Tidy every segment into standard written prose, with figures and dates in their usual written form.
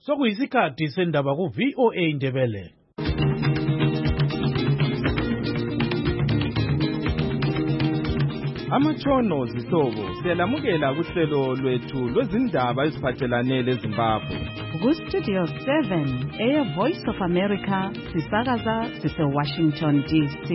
Sokuyisikhathi sendaba ku VOA Ndebele. Amatshono zihlobo siyalamukela kuhlelo lwethu lwezindaba eziphathelane leZimbabwe. Ku-Studio 7 Air Voice of America sisakaza sise-Washington DC.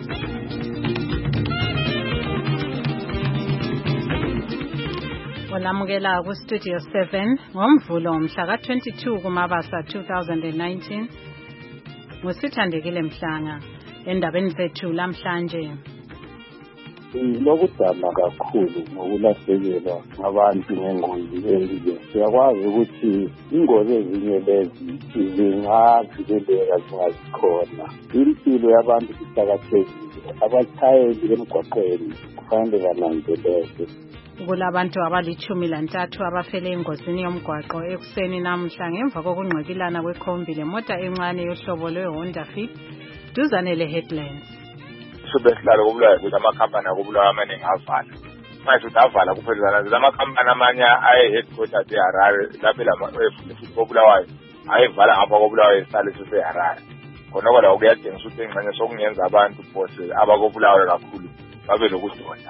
Olamukela ku-Studio 7 ngomvulo mhla ka-22 kuMabasa 2019. Ngusithandekile Mhlanga endabeni zethu lamhlanje. Lokudana kakhulu ngokulahlekelwa ngabantu ngengozi enje. Siyakwazi ukuthi ingozi ezinye lezi zingavikeleka zingazikhona. Impilo yabantu iqakathekile. Abatshayeli emgwaqweni kufanele bananzelele. Kulabantu abali-13 abafele engozini yomgwaqo ekuseni namhla ngemva kokungqikilana kwekhombi lemota encane yohlobo lwe-Honda Fit duzane le-Headlands. Besihlalo kubulawa ukuthi amakhampani akubulawa amaningi avala. Manje ukuthi avala kuphelelana lamakhampani amanye aye-headquarters eHarare lapho futhi kobulawayo ayevala ngapha kobulawayo isale seHarare. Khonoko la kuyadingisa ukuthi engxenye sokungenza abantu bose abakobulawayo kakhulu babe lokudonda.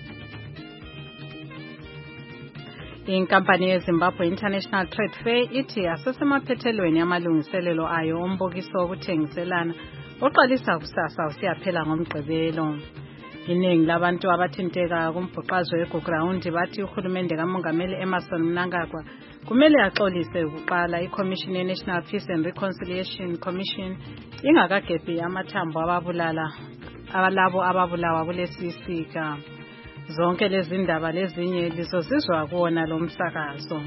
Inkampani yeZimbabwe International Trade Fair ithi asesemaphethelweni amalungiselelo ayo ombukiso wokuthengiselana oqalisa kusasa usiyaphela ngomgqibelo. Iningi labantu abathinteka kumbhuqazo weGoground bathi uhulumende kaMongameli Emmerson Mnangagwa kumele axolise ukuqala iCommission ye-National Peace and Reconciliation Commission ingakagebhi amathambo abalabo ababulawa kulesi sika. Zonke lezi ndaba lezinye lizozizwa kuona lo msakazo.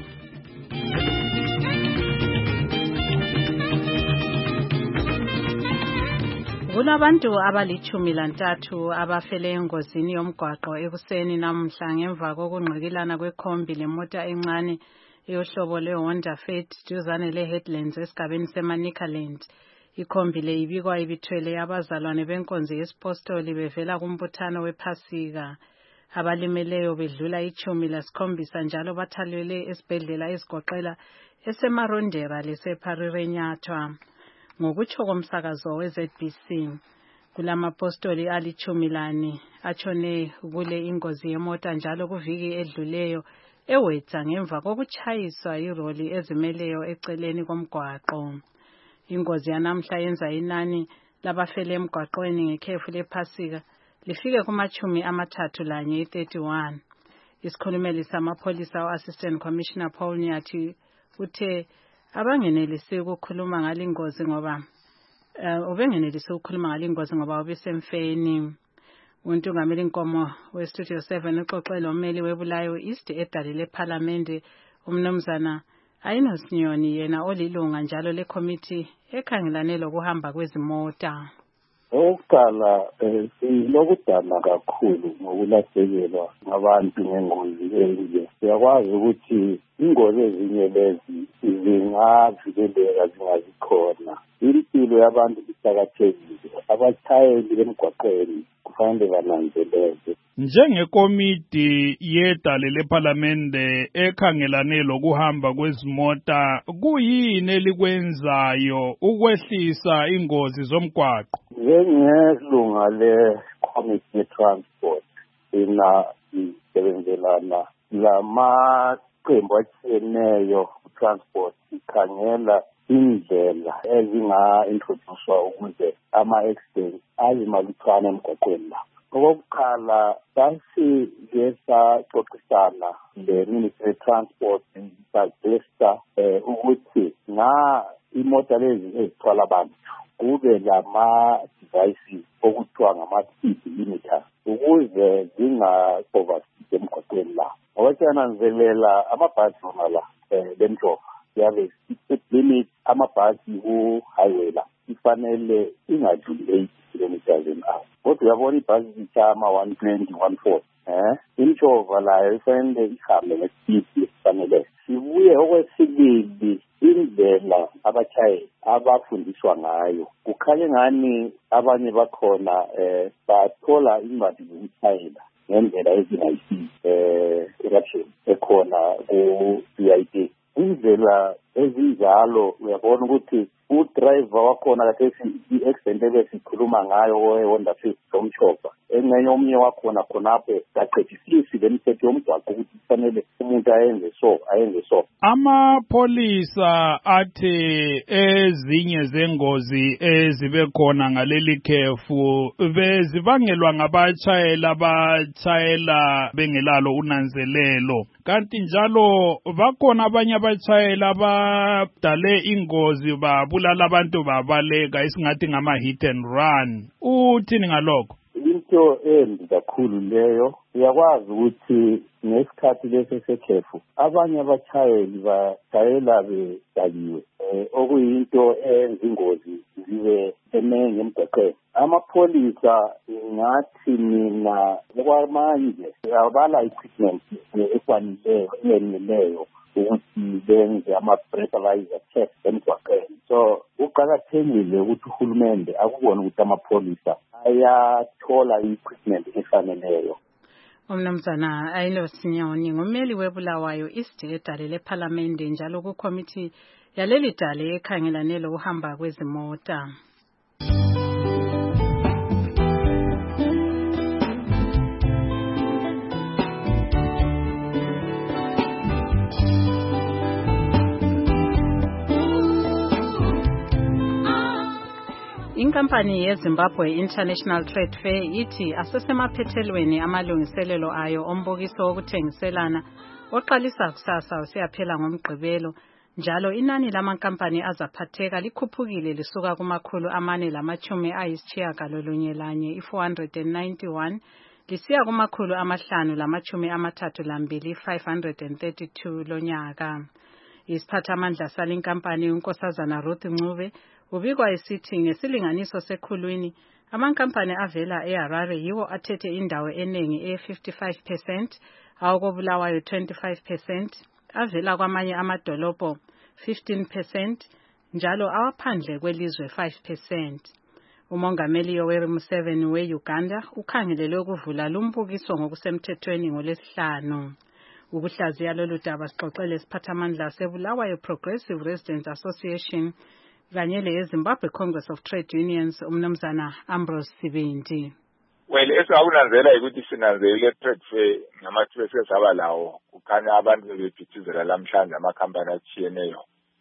Kulabantu abali-13 abafele engozini yomgwaqo ekuseni namhla ngemva kokungqikilana kwekhombi lemota encane yohlobo lwe-Honda Fit duzane le-Headlands esigabeni seManicaland. Ikhombi le ibikwa ibithwele abazalwane benkonzo yesipostoli bevela kumbuthano wePhasika. Abalimeleyo bedlula 17 njalo bathalelwe esibhedlela ezigoqela eseMarondera lesePharirenyathwa. Ngokutsho komsakazo we-ZBC, kulamapostoli ali-14 atshone kule ingozi yemoto njalo kuviki edluleyo ewetha ngemva kokutshayiswa iroli ezimeleyo eceleni komgwaqo. Ingozi yanamhla yenza inani labafele emgwaqweni ngekhefu lePhasika lifike kuma-31 31. Isikhulumeli samapholisa u-Assistant Commissioner Paul Nyathi uthe ubengenelisi ukukhuluma ngalingozi ngoba ubesemfeni. Untungameli inkomo we-Studio 7 uxoxe lommeli webulayo East edale lePhalamende umnumzana Ainos Nyoni yena olilunga njalo lekomiti ekhangelane lokuhamba kwezimota. Okokuqala lokudana kakhulu ngokulahlekelwa ngabantu ngengozi enje. Siyakwazi ukuthi ingozi ezinye lezi zingavikeleka zingazikhona. Impilo yabantu iqakathekile. Abatshayeli emgwaqweni kufanele bananzelele. Njengekomiti yedale lePhalamende ekhangelane lokuhamba kwezimota, kuyini elikwenzayo ukwehlisa ingozi zomgwaqo? Njengelunga leCommittee ye-Transport isebenzelana lamaqembu atshiyeneyo ku-transport ikhangela indlela ezinga-introducwa ukuze ama-accidents azimalutshwana emgwaqweni la. Okokuqala sasike saxoxisana le-Ministry ye-Transport sasuggesta ukuthi imoto lezi ezithwala abantu kube lama-devices okuthiwa ngama-speed limiters ukuze zinga-overspeed emgwaqweni la. Ngoba siyananzelela amabhasi wona la lemhlophe yabe speed limit amabhasi ku-highway la ifanele ingadluli 8 kilometers an hour. Kodwa uyabona ibhasi zitshama 120, 140. Intshova layo ifanele ihambe ngespeed esifanele. Sibuye okwesibili indlela abatshayeli abafundiswa ngayo. Kukhanye ngani abanye bakhona bathola imali zokushayela ngendlela ezingayisizi eruption ekhona ku-VIP. Indlela ezinjalo uyabona ukuthi udriver wakhona kathi i-accident ebesikhuluma ngayo oHonda Fit somchopha engcenye omnye wakhona khonapho kaqedisisi lemithetho yomgwaqo ukuthi kufanele umuntu ayenze so. Amapholisa athi ezinye zengozi ezibe khona ngaleli khefu bezibangelwa ngabatshayeli abatshayela bengelalo unanzelelo, kanti njalo bakhona abanye abatshayeli abadale ingozi babulala abantu babaleka esingathi ngama-hit and run. Uthini ngalokho? Into embi kakhulu leyo. Uyakwazi ukuthi nesikhathi lesi sekhefu abanye abatshayeli batshayela bedakiwe, okuyinto eyenza ingozi zibe eningi emgwaqeni. Amapholisa ngathi mina kwamanje abala equipment efaneleyo eyeneleyo ukuthi benze ama-breathalyzer test emgwaqeni. So kuqakathekile ukuthi uhulumende akubone ukuthi amapholisa ayathola i-equipment efaneleyo. Umnumzana Ayilo Sinyoni ngumeli weBulawayo East edale lePhalamende njalo kukomiti yaleli dale ekhangelane lokuhamba kwezimota. Inkampani yeZimbabwe International Trade Fair ithi asesemaphethelweni amalungiselelo ayo ombukiso wokuthengiselana oqalisa kusasa usiyaphela ngomgqibelo, njalo inani lamankampani azaphatheka likhuphukile lisuka ku491 491 lisiya ku532 532 lonyaka. Isiphathamandla salinkampani uNkosazana Ruth Ncube ubikwa esithi ngesilinganiso sekhulwini amankampani avela eHarare yiwo athethe indawo enengi 55%, awokobulawayo 25%, avela kwamanye amadolobho 15%, njalo awaphandle kwelizwe 5%. Umongameli Yoweri Museveni weUganda ukhangelele ukuvula lumbukiso ngokusemthethweni ngoLwesihlanu. Ukuhlaziya lolu daba sixoxele isiphathamandla seBulawayo Progressive Residents Association kanye leZimbabwe Congress of Trade Unions umnumzana Ambrose Sibindi. Well, esikunanzela ukuthi sinanzelile trade fair ngamathuba esesaba lawo kukhanya abantu bephithizela lamhlanje amakhampani atshiyeneyo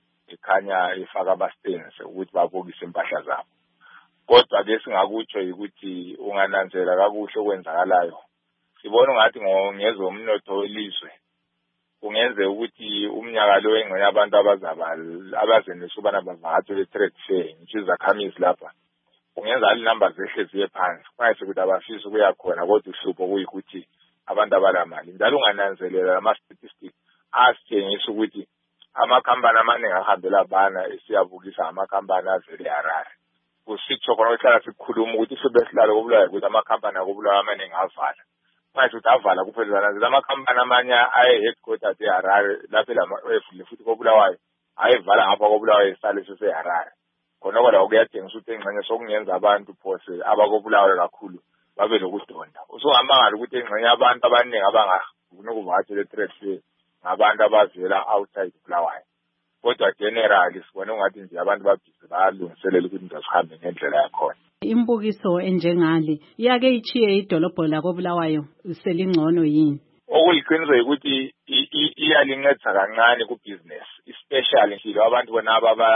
ekhanya ifaka abastens ukuthi babukise impahla zabo. Kodwa ke singakutsho ukuthi ungananzela kakuhle okwenzakalayo. Sibona ngathi ngezomnotho welizwe kungenze ukuthi umnyaka lo engcwe abantu abazenisa ubana bavakathe le-trade fair ngizakhamisi lapha kungenza ali numbers ehle ziye phansi kwayise ukuthi abafisa ukuya khona kodwa uhlupho kuyikuthi abantu abalamali njalo ungananzelela ama-statistics asitshengisa ukuthi amakhampani amaningi ahambela abana esiyabukisa amakhampani avele eHarare. Kusitsho khona ukuhlala sikhuluma ukuthi sibesilalo kobulawayo ukuthi amakhampani akobulawayo amaningi avala. Manje uthi avala kuphelelana lamakhampani amanye aye-headquarters eHarare lapho evule futhi kobulawayo ayevala ngapha kobulawayo esale seseHarare. Khonoko la kuyatshengisa ukuthi engxenye sokungenza abantu phose abakobulawayo kakhulu babe lokudonda. Usungambangala ukuthi engxenye abantu abaningi abangafuni ukuvakatshela le-trade fair ngabantu abavela outside Bulawayo. Kodwa generally sibone ungathi nje abantu babhizi bayalungiselela ukuthi ndasihambe ngendlela yakhona. Imbukiso enjengale iyake ichiye idolobho lakobulawayo selingcono yini? Okuliqiniso ukuthi iyalinceda kancane ku-business, especially njalo abantu bona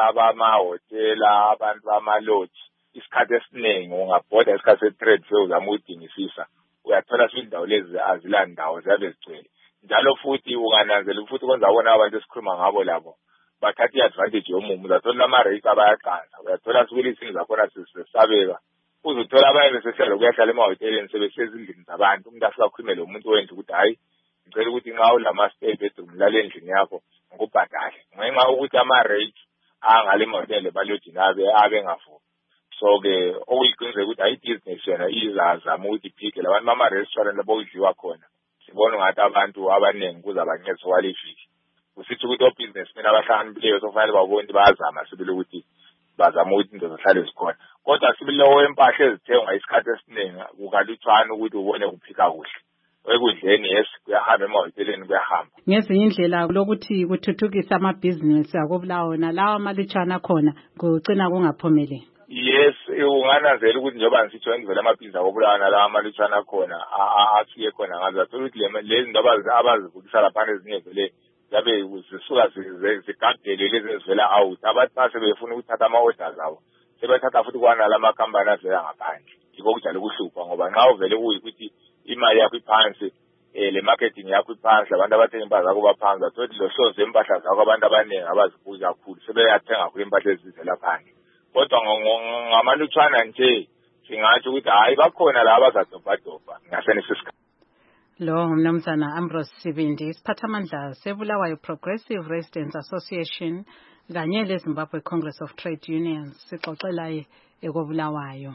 abamahotela, abantu bama-lodge. Isikhathi esiningi ungabhoda isikhathi se-trade fair uzama ukudingisisa uyathola indawo lezi azilandawo ziyabe zigcwele. Njalo futhi ungananzela futhi kwenza bona abantu esikhuluma ngabo labo bathatha i-advantage yomumo. Uzathola ama-rates abayaqansa, uyathola sibili izinto zakhona sisabeka. Uzothola abanye besehlala kuyahlala emahoteleni sebesezindlini zabantu. Umuntu asikakhulumele umuntu wendlu ukuthi hayi ngicela ukuthi nxa ulama-stay bedroom lale endlini yakho ngikubhadale ngenxa ukuthi ama-rates angale emahotele balojini abe ngavumi. So-ke okuyiqiniseka ukuthi hayi ibhizinesi yona izazama ukuthi iphike labantu bama-restaurant labo kudliwa khona. Sibona ngathi abantu abaningi kuzabancedisa kwaliviki. Kusithi ukuthi obhizinesimeni abahlakaniphileyo sofanele babone bayazama sibili ukuthi bazama ukuthi into zihlale zikhona. Kodwa sibili lowo empahla ezithengwa isikhathi esiningi kukalutshwana ukuthi ubone kuphika kuhle. ekudleni yes kuyahamba emahoteleni kuyahamba. Ngezinye indlela lokuthi kuthuthukisa amabhizinisi akubulawo nalawa amalutshwana khona kugcina kungaphumeleli. Yes, ungananzela ukuthi njengoba ngisitsho indlela amabhizinisi akubulawa nalawa amalutshwana khona afike khona ngazo ukuthi lezi zinto abazivukisa lapha ezinye vele zabe zisuka zigagele lezi ezivela out. Abantu base befuna ukuthatha ama-orders abo sebethatha futhi kwanala amakhampani avela ngaphandle. Yiko kujala ukuhlupha ngoba nxa uvele ukuthi imali yakho iphansi le marketing yakho iphansi abantu abathenga impahla zakho baphansi bathi lo hlonze impahla zakho abantu abaningi abazibuki kakhulu sebeyathenga kakhulu impahla ezivela phandle. Kodwa ngamalutshwana nje singathi ukuthi hayi bakhona la abazadobhadobha ngasenesikhathi. Lo ngumnumzana Ambrose Sibindi isiphathamandla seBulawayo Progressive Residents Association kanye leZimbabwe Congress of Trade Unions sixoxela ekobulawayo.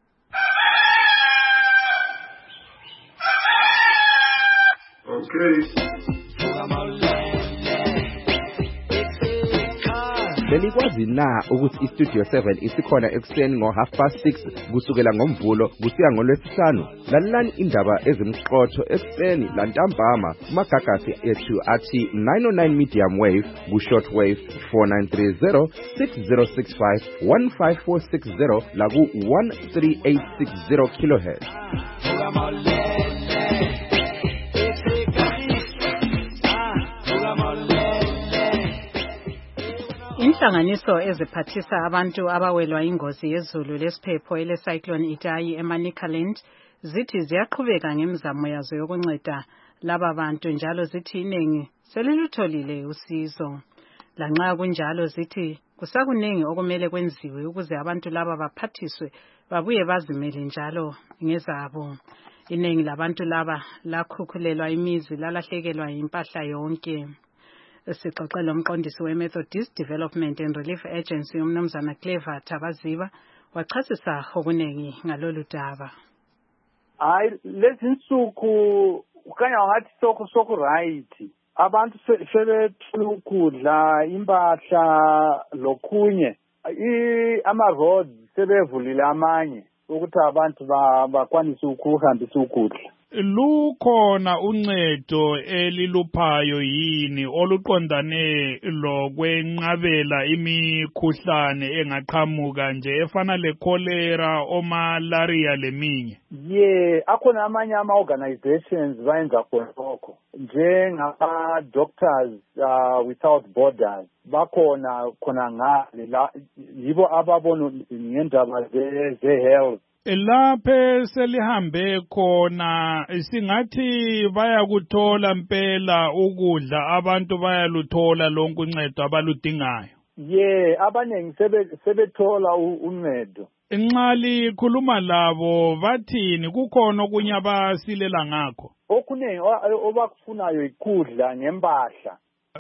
Okay. Belikwazi na ukuthi iStudio 7 isikhona ekuseni ngo6:30 kusukela ngoMvulo kusiya ngoLwesihlanu? Lalelani indaba ezimqotho ekuseni lantambama kumagagasi ethu athi 909 medium wave ku-short wave 4930 6065 15460 laku 13860 kilohertz. Inhlanganiso eziphathisa abantu abawelwa ingozi yezulu lesiphepho ele-cyclone Idai eManicaland zithi ziyaqhubeka ngemizamo yazo yokunceda laba bantu njalo zithi iningi selilutholile usizo. Lanxa kunjalo zithi kusakuningi okumele kwenziwe ukuze abantu laba baphathiswe babuye bazimele njalo ngezabo. Iningi labantu laba lakhukhulelwa imizi lalahlekelwa impahla yonke. Sixoxela umqondisi we-Methodist Development and Relief Agency umnumzana Clever Tabaziba wachasisa okunengi ngalolu daba. Hayi lezi nsuku ukanya ngathi soko right. Abantu sebethola ukudla, impahla lokunye. Ama roads sebevulile amanye ukuthi abantu bakwanise ukuhambisa ukudla. Lukhona uncedo eliluphayo yini oluqondane lokwenqabela imikhuhlane engaqhamuka nje efana lecholera, omalaria leminye? Akhona amanye ama-organizations bayenza khonokho njengama Doctors Without Borders bakhona khona ngale yibo ababona ngendaba ze-health. Laphe selihambe khona singathi bayakuthola impela ukudla abantu bayaluthola lonke uncedo abaludingayo. Abanengi sebethola uncedo. Nxa likhuluma labo bathini kukhona okunye abasilela ngakho? Okunengi obakufunayo ikudla ngempahla.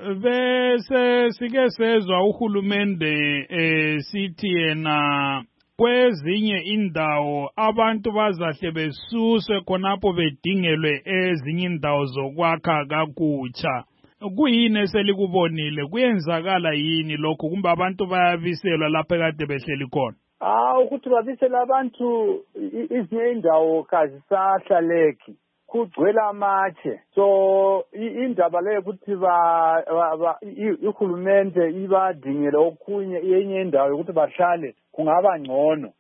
Bese sike sezwa uhulumende sithi yena kwezinye indawo abantu bazahle besuswe khonapho bedingelwe ezinye indawo zokwakha kakutsha. Kuyini eselikubonile? Kuyenzakala yini lokho kumbe abantu bayabiselwa lapho ekade behleli khona? Ukuthi babisela abantu izinye indawo kazisahlaleki kugcwele amatshe. So indaba leyo ukuthi ihulumende ibadingele okunye yenye indawo ukuthi bahlale kungaba ngcono.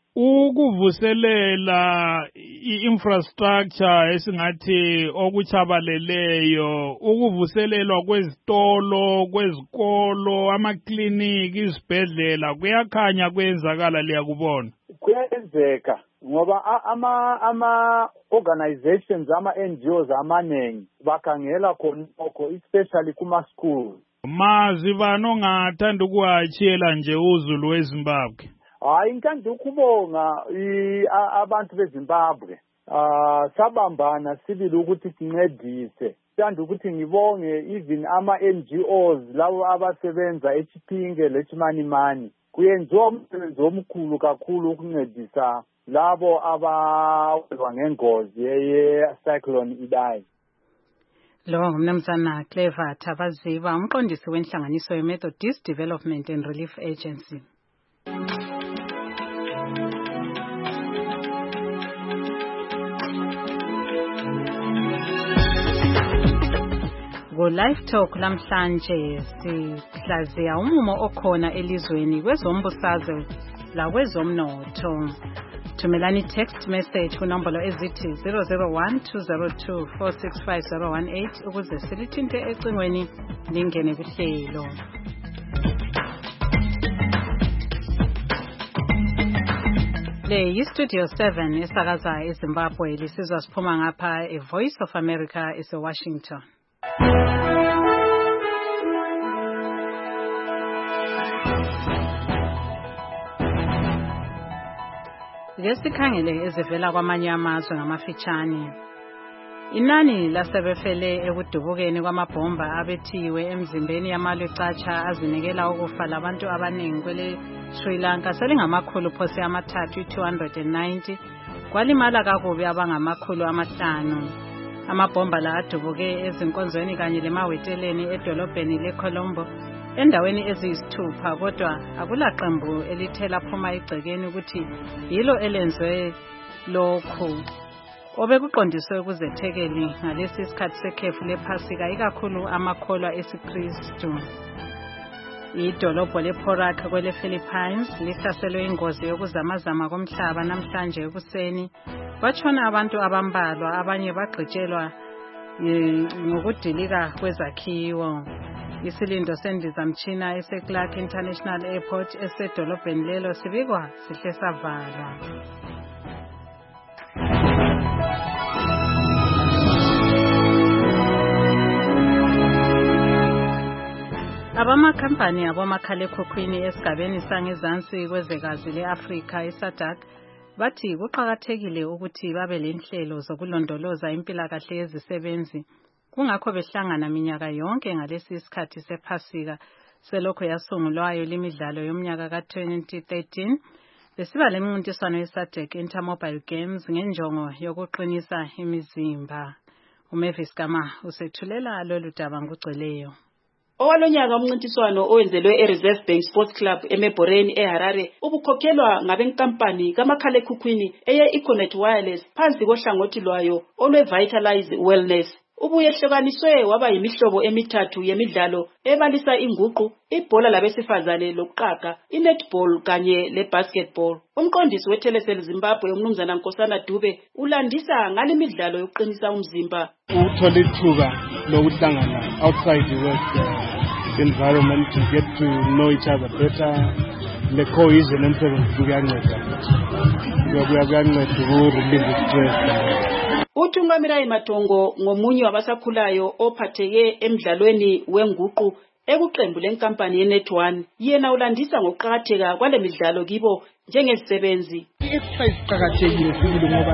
Ukuvuselela i-infrastructure esingathi okuchabaleleyo, ukuvuselelwa kwezitolo, kwezikolo, amakliniki, izibhedlela kuyakhanya kwenzakala liyakubona? Kuyenzeka ngoba ama-organizations, ama-NGOs amanengi bakhangela khonokho especially kuma-school. Mazwi bani ongathanda ukuwatshiyela nje uzulu weZimbabwe? Ngithanda ukubonga abantu beZimbabwe. Sabambana sibili ukuthi sincedise. Ngithanda ukuthi ngibonge even ama-NGOs lawo abasebenza eChipinge leChimanimani. Kuyenziwa umsebenzi omkhulu kakhulu ukuncedisa labo abawelwa ngengozi ye-cyclone Idai. Lo ngumnumzana Clever Tabaziba umqondisi wenhlanganiso ye-Methodist Development and Relief Agency. Live Talk lamhlanje sihlaziya umumo okhona elizweni kwezombusazwe la kwezomnotho. Thumelani text message kunombolo ezithi 00120246518 ukuze silithinte ecingweni lingene kuhlelo. Le yi-Studio 7 esakaza eZimbabwe lisizwa siphuma ngapha eVoice of America eseWashington. Lesikhangele ezivela kwamanye amazwe ngamafitshane. Inani lasebefele ekudubukeni kwamabhomba abethiwe emzimbeni yamalucatsha azinikela ukufa labantu abaningi kwele Sri Lanka selingamakhulu phose amathathu 290 kwalimala kakubi abangamakhulu 500. Amabhomba la adubuke ezinkonzweni kanye lemaweteleni edolobheni leColombo endaweni eziyisithupha kodwa akulaqembu elithela phuma igcekeni ukuthi yilo elenzwe lokhu. Obekuqondiswe ukuzethekeli ngalesi isikhathi sekhefu lephasika ikakhulu amakholwa esiKristu. Idolobho lePorak kwele Philippines lihlaselwe ingozi yokuzamazama komhlaba namhlanje ekuseni. Batshona abantu abambalwa abanye bagqitshelwa ngokudilika kwezakhiwo. Isilindo sendizamtshina eseClark International Airport esedolobheni lelo sibikwa sihle savalwa. Abamakhampani abomakhalekhukhwini esigabeni sangezansi kwezwekazi leAfrika eSADC bathi kuqakathekile ukuthi babe lenhlelo zokulondoloza impilakahle yezisebenzi. Kungakho behlangana minyaka yonke ngalesi isikhathi sephasika selokho yasungulwayo limidlalo yomnyaka ka-2013 besiba lemincintiswano yeSADC Intermobile Games ngenjongo yokuqinisa imizimba. uMavis Gama usethulela lolu daba ngugcweleyo. Owalonyaka umncintiswano owenzelwe eReserve Bank Sports Club eMeboreni eHarare ubukhokhelwa ngabenkampani kamakhalekhukhwini eye-Econet Wireless phansi kohlangothi lwayo olwe-Vitalize Wellness. Ubuyehlukaniswe waba yimihlobo emithathu yemidlalo ebalisa inguqu, ibhola labesifazane lokuqaga, inetball kanye lebasketball. Umqondisi weTelecel Zimbabwe umnumzana Nkosana Dube ulandisa ngalimidlalo yokuqinisa umzimba. Uthola ithuba lokuhlangana outside the work environment to get to know each other better. Le cohesion emsebenzi kuyanceda. Kuyanceda uku-relieve stress. UThungamirayi Matongo ngomunye wabasakhulayo ophatheke emidlalweni wenguqu ekuqembu lenkampani yeNet1. Yena ulandisa ngokuqakatheka kwale midlalo kibo njengezisebenzi. Exercise iqakathekile sibili ngoba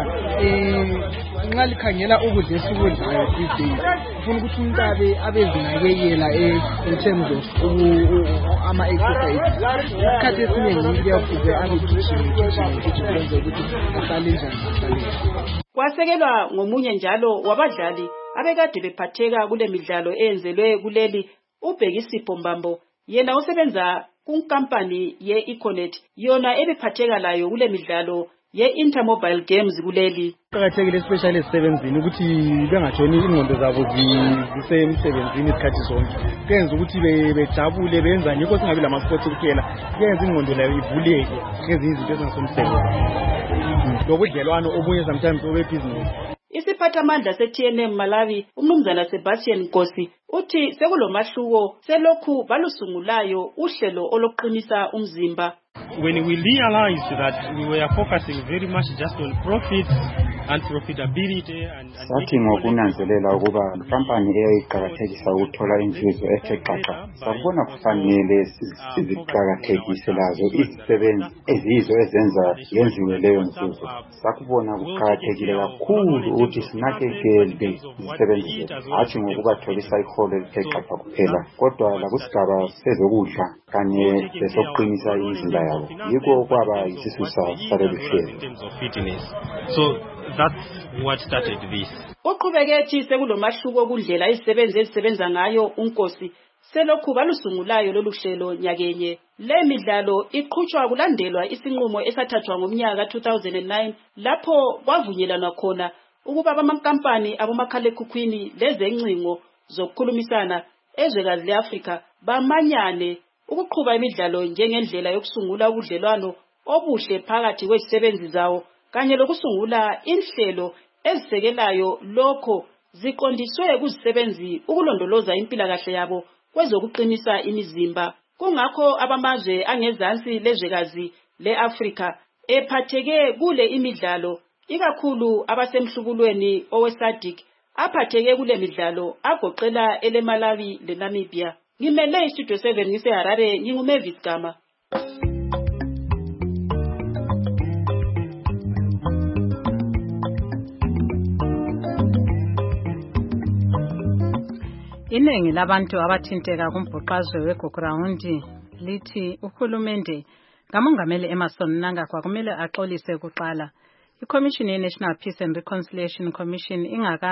nxa likhangela ukudla esikudlayo these days ufuna ukuthi umuntu abezinakekela in terms of ama-exercise. Isikhathi esiningi kuyafuze abegijima kwenza ukuthi ahlale njani. Kwasekelwa ngomunye njalo wabadlali abekade bephatheka kule midlalo eyenzelwe kuleli uBhekisipho Mbambo. Yena usebenza kunkampani ye-Econet yona ebephatheka layo kule midlalo ye-Intermobile Games kuleli. Kuqakathekile especially esebenzini ukuthi bengatshoni ingqondo zabo zisemsebenzini isikhathi zonke. Kuyenza ukuthi bejabule benza ngikho singabi lama-sports kuphela. Kuyenza ingqondo layo ivuleke ngezinye izinto ezingasomsebenzi. Lokudlelwano obunye sometimes obe-business. Isiphathamandla se-TNM Malawi umnumzana Sebastian Nkosi uthi sekulomahluko selokhu balusungulayo uhlelo olokuqinisa umzimba. When we realized that we were focusing very much just on profits and profitability sathi ngokunanzelela ukuba inkampani eyayiqakathekisa ukuthola inzuzo ethe xaxa sabona kufanele siziqakathekise lazo izisebenzi ezizo ezenza yenziwe leyo nzuzo. Sakubona kuqakathekile kakhulu ukuthi sinakekele izisebenzi zethu hatshi ngokubatholisa iholo elithe xaxa kuphela kodwa lakusigaba sezokudla kanye lesokuqinisa imizimba yabo. Yikho kwaba isisusa saleli hlelo. So that's what started this. Uqhubeke ethi sekulomahluko kundlela izisebenzi ezisebenza ngayo uNkosi selokhu balusungulayo lolu hlelo nyakenye. Le midlalo iqhutshwa kulandelwa isinqumo esathathwa ngomnyaka 2009 lapho kwavunyelana khona ukuba abamankampani abomakhalekhukhwini lezengcingo zokukhulumisana ezwekazi le-Afrika bamanyane ukuqhuba imidlalo njengendlela yokusungula ubudlelwano obuhle phakathi kwezisebenzi zawo kanye lokusungula inhlelo ezisekelayo lokho ziqondiswe kuzisebenzi ukulondoloza impilakahle yabo kwezokuqinisa imizimba. Kungakho abamazwe angezansi lezwekazi le-Afrika ephatheke kule imidlalo ikakhulu abasemhlubulweni oweSADC aphatheke kule midlalo agoqela eleMalawi leNamibia. Ngimele iStudio 7 ngiseHarare nginguMavis Gama. Iningi labantu abathinteka kumbhuqazwe weGogorawundi lithi uhulumende kamongameli Emmerson Mnangagwa kumele axolise kuqala iCommission ye-National Peace and Reconciliation Commission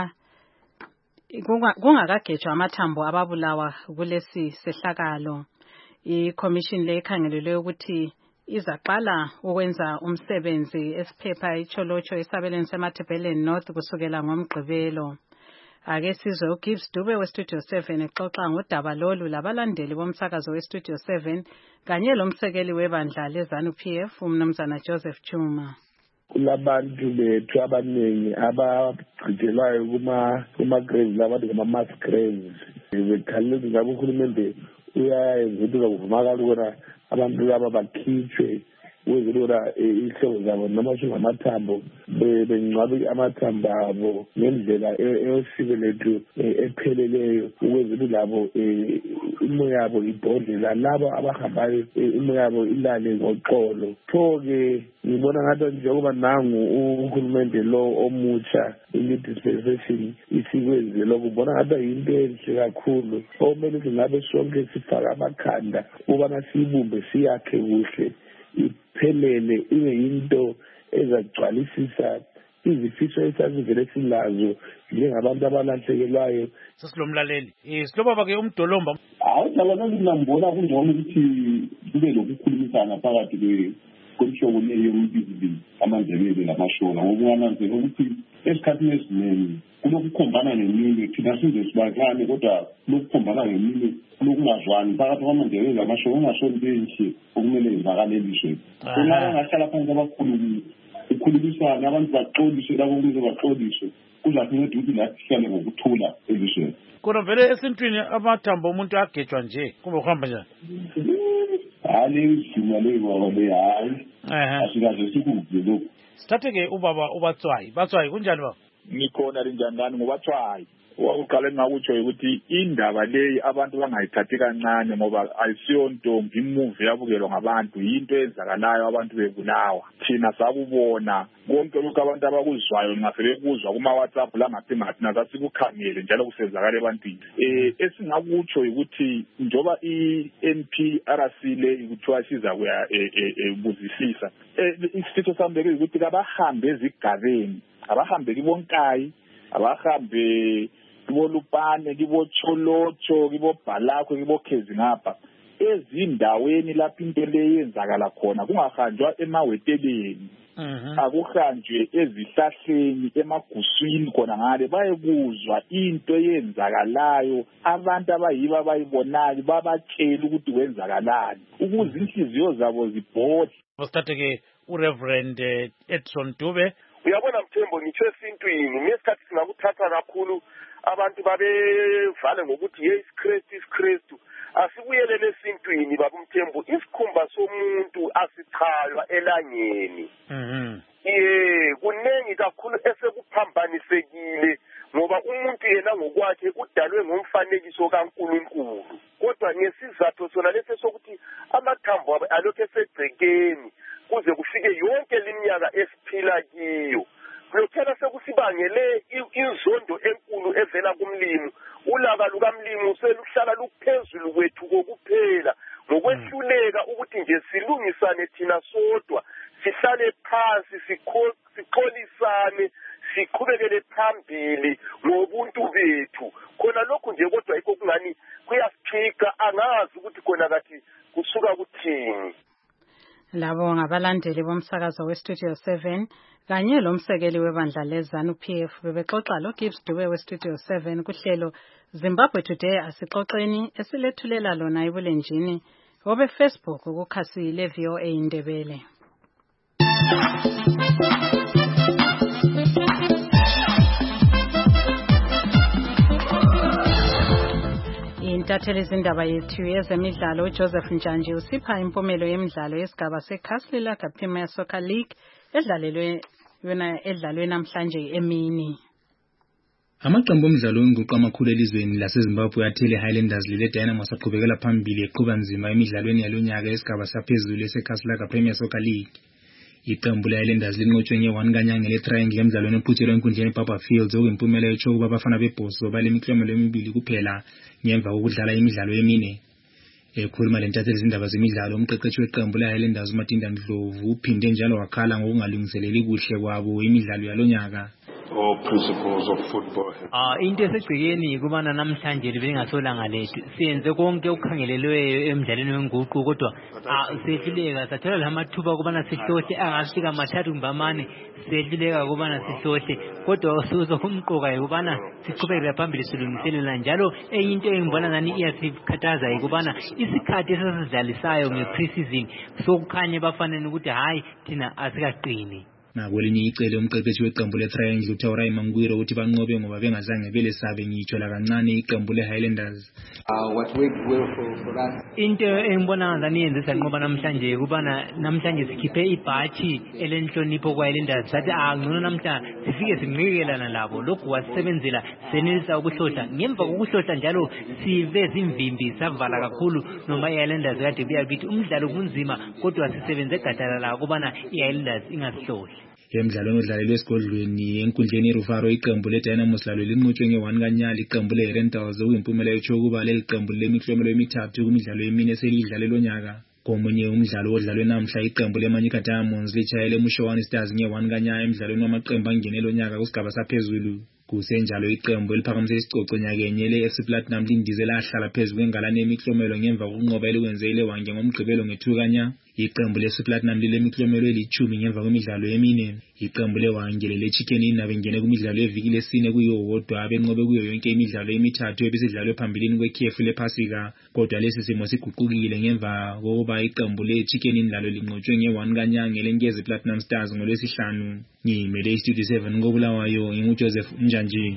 kungakagejwa amathambo ababulawa kulesi sehlakalo. ICommission le ikhangelelwe ukuthi izaqala ukwenza umsebenzi esiphepha iCholocho esabelweni seMatabeleland North kusukela ngoMgqibelo. Ake sizwe uGibbs Dube weStudio 7 exoxa ngodaba lolu labalandeli bomsakazo weStudio 7 kanye lomsekeli webandla leZANU-PF uMnumzana Joseph Chuma. Kulabantu bethu abaningi abagcijelwayo kuma-graves labantu ngama-mass graves bekhalele ngabe uhulumende uyayenza ukuthi uzakuvumaka ukona abantu laba bakhitshwe wezilura ihlobo zabo noma amathambo bengcwabe amathambo abo ngendlela eyosiko lethu epheleleyo ukwenzela labo imoya yabo ibhodlela labo abahambayo imoya yabo ilale ngoxolo. Pho-ke ngibona ngathi njengoba nangu uhulumende lo omutsha i-dispensation isikwenze lokho ngibona ngathi yinto enhle kakhulu okumele ukuthi ngabe sonke sifake amakhanda ukubana siyibumbe siyakhe kuhle iphelele ibe yinto ezagcwalisisa izifiso esazivele silazo njengabantu abalahlekelwayo. Sesilomlaleli silobaba ke uMdolomba. Hayi jalana ngibona kungcono ukuthi kube lokukhulumisana phakathi kwemihlobo yomibili amaNdebele lamashona ngokungananzela ukuthi esikhathini esiningi kulokukhombana ngeminye thina size sibakane kodwa lokukhombana ngeminye lokungazwani phakathi kwamaNdebele lamashona ungasoni benhle okumele ivakale elizweni. Kunala ngahlala phansi abakhulu ukukhulumisana abantu baxoliswe labo kumele baxoliswe kuzakunceda ukuthi lathi sihlale ngokuthula elizweni. Kodwa vele esintwini amathambo omuntu agejwa nje kube uhamba njani? Hayi izimo leyo baba le hayi. Asikaze sikuzwe lokho. Sithathe-ke ubaba uBatswayi. Batswayi kunjani baba? Ngikhona linjani ngoBatswayi. Wakuqala engakutsho ukuthi indaba leyi abantu bangayithathi kancane ngoba ayisiyonto ngimuvi yabukelwa ngabantu yinto ezakalayo abantu bebulawa. Thina sakubona konke lokho abantu abakuzwayo ngafele kuzwa kuma WhatsApp la ngathi nathi kukhangele njalo kusenzakala ebantwini. Esingakutsho ukuthi njoba iNPRC le ikuthiwa siza kuya buzisisa. Isifitho sami ukuthi kabahambe ezigabeni, abahambe kibonkayi, abahambe kiboLupane, kiboCholocho, kiboBhalakwe, kiboKhezi ngapha ezindaweni lapho into leyenzakala khona kungahanjwa emaweteleni. Akuhanjwe ezihlahleni emaguswini khona ngale bayekuzwa into eyenzakalayo abantu abayiba abayibonayo babatshela ukuthi kwenzakalani ukuze inhliziyo zabo zibhodle. Sithathe-ke uReverend Edson Dube. Uyabona Mthembo ngitsho esintwini ngesikhathi singakuthatha kakhulu abantu babevale ngokuthi isikristu asibuyelele esintwini baba Mthembo isikhumba somuntu asichaywa elangeni. Kunengi kakhulu esekuphambanisekile ngoba umuntu yena ngokwakhe udalwe ngomfanekiso kaNkulunkulu kodwa ngesizathu sona lesi sokuthi amathambo alokho esegcekeni kuze kufike yonke leminyaka esiphila kiyo. Lokhela sekusibangele inzondo enkulu evela kumlimi. Ulaka lukamlimi seluhlala luphezulu kwethu kokuphela ngokwehluleka ukuthi nje silungisane thina sodwa sihlale phansi sixolisane siqhubekele phambili ngobuntu bethu. Khona lokhu nje kodwa ikho kungani kuyasiphika angazi ukuthi khona kathi kusuka kuthini. Labo ngabalandeli bomsakazo weStudio 7 kanye lomsekeli webandla leZanu PF bebexoxa loGibbs Dube weStudio 7 kuhlelo Zimbabwe Today asixoxeni esilethulela lona ebulenjini obe Facebook ukukhasi le VOA Indebele. Intatheli izindaba yethu yezemidlalo uJoseph Njanje usipha impumelo yemidlalo yesigaba seKhaslila Premier Soccer League edlalwe namhlanje emini. Amaqembu omdlalo wenguqu amakhulu elizweni laseZimbabwe athele Highlanders lile Dynamos aqhubekela phambili eqhuba nzima emidlalweni yalonyaka yesigaba saphezulu seKhaslila Premier Soccer League. Iqembu le-Highlanders linqotshwe nge-1 kanyanga le-triangle emdlalweni oqhutshelwe enkundleni eBaba Fields okuyimpumela etsho ukuba abafana bebhoso balemiklomelo emibili kuphela ngemva kokudlala imidlalo emine. Ekhuluma lentatheli izindaba zemidlalo umqeqeshi weqembu le-Highlanders uMatinda Ndlovu uphinde njalo wakhala ngokungalungiseleli kuhle kwabo imidlalo yalonyaka. Principles of football. Into esegcikeni kubana namhlanje bengasolanga lethu siyenze konke okukhangelelweyo emidlalweni wenguqu kodwa sehluleka sathola lamathuba kubana sihlohle angafika mathathu mbamane sehluleka kubana sihlohle kodwa sokumqoka kubana siqhubekele phambili silungiselela njalo into engibona ngani iyasikhathaza kubana isikhathi esesidlalisayo nge-pre-season sokukhanya bafanele ukuthi hayi thina asikaqini. Nakwelinye icele umqeqeshi weqembu le-Triangle uThawurai Mangwiro uthi banqobe ngoba bengazange belesabe ngitsho la kancane iqembu le-Highlanders. What worked well for us. Into engibona ngani yenze sanqoba namhlanje kubana namhlanje sikhiphe ibhathi elenhlonipho kwa-Highlanders sathi ngcono namhlanje sifike sinqikelana labo lokhu wasebenzela senelisa ukuhlohla ngemva kokuhlohla njalo sive zimvimbi savala kakhulu noma i-Highlanders kade kuyakithi umdlalo kunzima kodwa sisebenze gadalala kubana i-Highlanders ingasihlohli. Emidlalweni odlalelwe esigodlweni enkundleni iRufaro iqembu le-Dynamos lalo linqotshwe nge-1 kanyala iqembu le-Rentals okuyimpumela etsho ukuba leli qembu lemiklomelo emithathu kumidlalo emine selidlale lonyaka. Komunye umdlalo odlalwe namhla iqembu leManyika Diamonds litshayele eMushowane Stars nge-1 kanyala emidlalweni wamaqembu angene lonyaka kusigaba saphezulu. Kusenjalo iqembu eliphakamise isicoco nyakenye le-FC Platinum lindize lahlala phezu kwengalane yemiklomelo ngemva kokunqoba elikwenze ileWange ngomgqibelo nge-2 kanyala. Iqembu le-FC Platinum lilemiklomelo eli-10 ngemva kwemidlalo emine. Iqembu leWange le-Chicken Inn abengene kumidlalo yeviki lesine kuyiwodwa abenqobe kuyo yonke imidlalo emithathu ebisidlalwe phambilini kwekhefu lePhasika. Kodwa lesi simo siguqukile ngemva kokuba iqembu le-Chicken Inn lalo linqotshwe nge-1 kanyala ngeleNkezi Platinum Stars ngoLwesihlanu. Ngimele iStudio 7 koBulawayo nginguJoseph Njanje.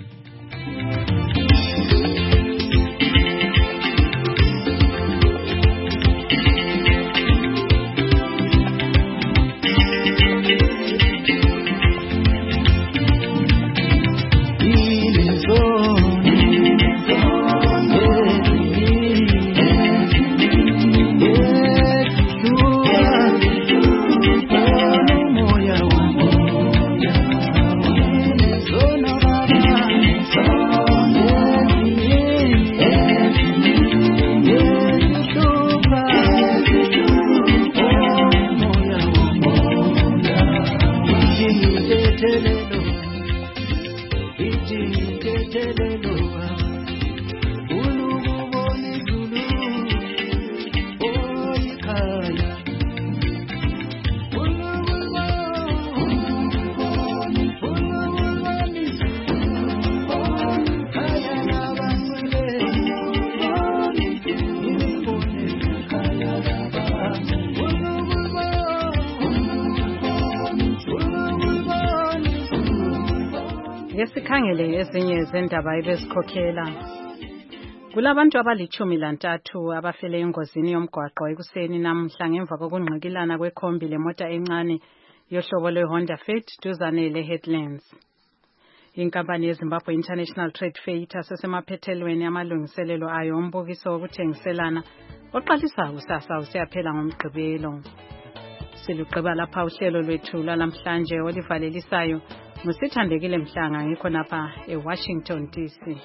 Ngesikhangele ezinye zendaba ebezikhokhela. Kulabantu abali-13 abafele engozini yomgwaqo ekuseni namhla ngemva kokungqikilana kwekhombi lemota encane yohlobo lweHonda Fit duzane leHeadlands. Inkampani yeZimbabwe International Trade Fair ithasesemaPhethelweni amalungiselelo ayo ombukiso wokuthengiselana oqalisa kusasa usiyaphela ngomgqibelo. Siluqeba lapha uhlelo lwethu lamhlanje olivalelisayo ngusithandekile Mhlanga ngikho napha eWashington DC.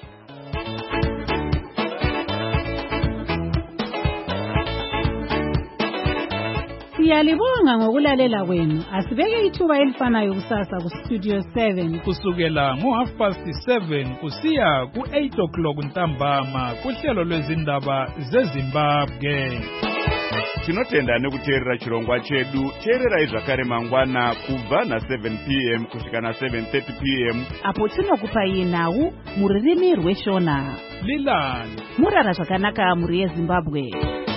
Siyalibonga ngokulalela kwenu. Asibeke ithuba elifanayo kusasa kuStudio 7 kusukela ngo7:30 kusiya ku8 o'clock ntambama kuhlelo lwezindaba zeZimbabwe. tinotenda nekuteerera chirongwa chedu. teererai zvakare mangwana kubva na7 p.m. kusvika na7:30 p.m. apo tinokupai nhau mururimi rweshona. Lilani murara zvakanaka muri yeZimbabwe.